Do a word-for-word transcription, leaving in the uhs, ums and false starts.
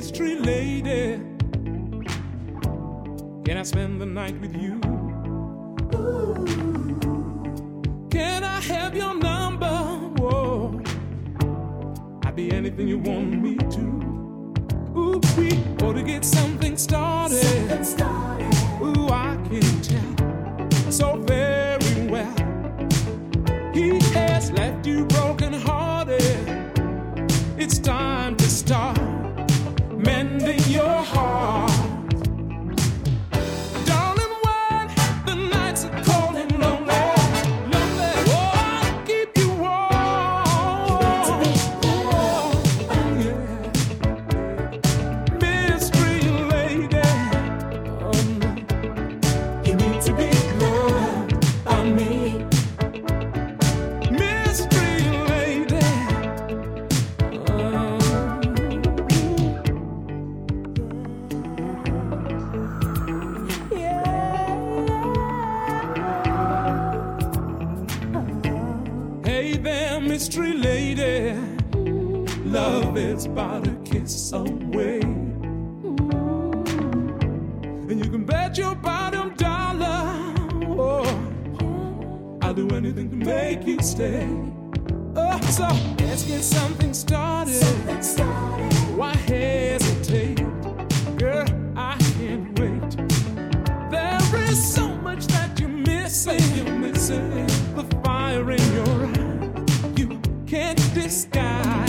mystery lady. Can I spend the night with you? Ooh. Can I have your number? Whoa. I'd be anything you want me to. Ooh, we ought to get something started. Something started. Ooh, I can tell so very well. He has left you broken hearted. It's time to start mending your heart. Mystery lady, love is about a kiss away. And you can bet your bottom dollar, oh, I'll do anything to make you stay. Oh, so let's get something started. Something started. Why hesitate? Girl, I can't wait. There is so much that you're missing. You're missing the fire in your eyes. Can't disguise.